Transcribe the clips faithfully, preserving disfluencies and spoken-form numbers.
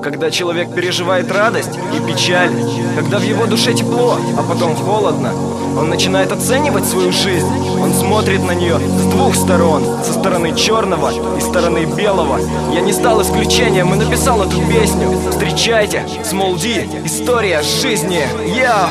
Когда человек переживает радость и печаль, когда в его душе тепло, а потом холодно, он начинает оценивать свою жизнь. Он смотрит на нее с двух сторон, со стороны черного и стороны белого. Я не стал исключением и написал эту песню. Встречайте, Small D, история жизни. Yeah.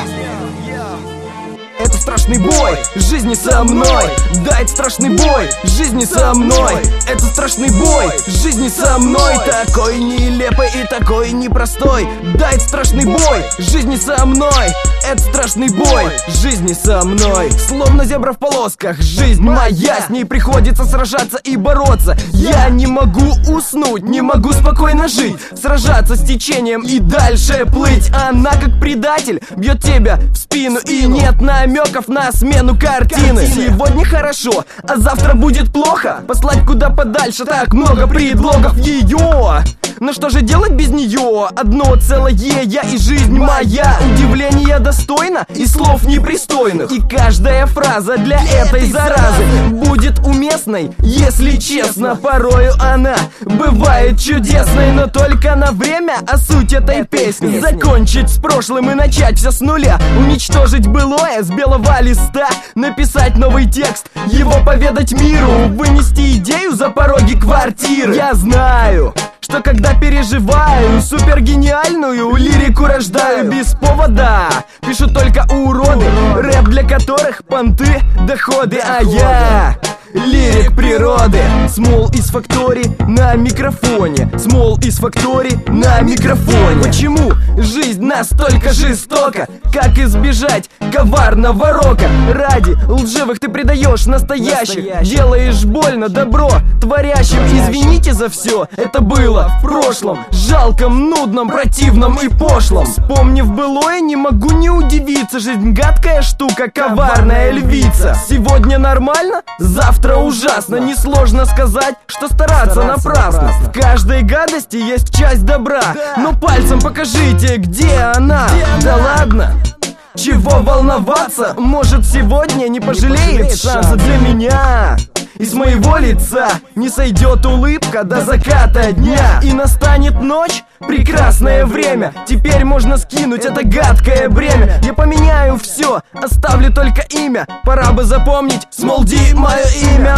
Это страшный бой, жизни со мной. Да, это страшный бой, жизни со мной. Это страшный бой, жизни со мной. Такой нелепый и такой непростой. Да, это страшный бой, жизни со мной. Это страшный бой, жизни со мной. Словно зебра в полосках, жизнь моя. С ней приходится сражаться и бороться. Я не могу уснуть, не могу спокойно жить. Сражаться с течением и дальше плыть. Она как предатель бьет тебя в спину, и нет намеков на смену картины. Сегодня хорошо, а завтра будет плохо. Послать куда подальше, так много предлогов ее. Но что же делать без нее? Одно целое я и жизнь моя. Удивление достойно и слов непристойных. И каждая фраза для этой заразы будет уместной, если честно. Порою она бывает чудесной, но только на время. А суть этой песни — закончить с прошлым и начать все с нуля. Уничтожить былое с белого листа, написать новый текст, его поведать миру, вынести идею за пороги квартиры. Я знаю, что когда переживаю супергениальную лирику рождаю без повода. Пишут только уроды, рэп для которых понты, доходы. А я лирик природы. Small из Factory на микрофоне. Small из Factory на микрофоне. Почему жизнь настолько жестока? Как избежать коварного рока? Ради лживых ты предаешь настоящих, делаешь больно добро творящим. Извините за все, это было в прошлом, жалком, нудном, противном и пошлом. Вспомнив былое, не могу не удивиться. Жизнь гадкая штука, коварная львица. Сегодня нормально, завтра ужасно. Несложно сказать, что стараться напрасно. В каждой гадости есть часть добра. Но пальцем покажите, где она. Да ладно, чего волноваться? Может, сегодня не пожалеет шанса для меня. Из моего лица не сойдет улыбка до заката дня. И настанет ночь, прекрасное время. Теперь можно скинуть это гадкое бремя. Я поменяю все, оставлю только имя. Пора бы запомнить Small D мое имя.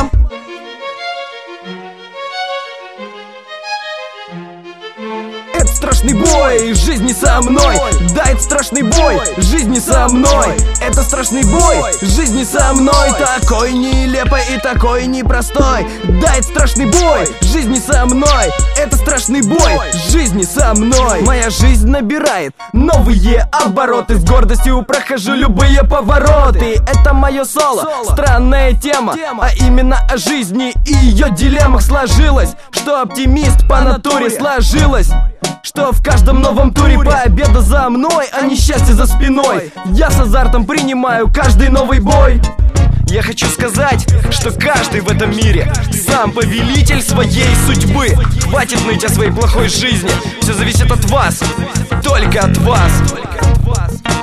Это страшный бой, жизни со мной. Да, это страшный бой, жизни со мной. Это страшный бой, жизни со мной. Такой нелепый и такой непростой. Да, это страшный бой, жизни со мной. Это страшный бой, жизни со мной. Моя жизнь набирает новые обороты. С гордостью прохожу любые повороты. Это мое соло, странная тема, а именно о жизни и ее дилеммах. Сложилось, что оптимист по натуре. Сложилось, что в каждом новом туре победа за мной, а не счастье за спиной. Я с азартом принимаю каждый новый бой. Я хочу сказать, что каждый в этом мире сам повелитель своей судьбы. Хватит ныть о своей плохой жизни. Все зависит от вас, только от вас.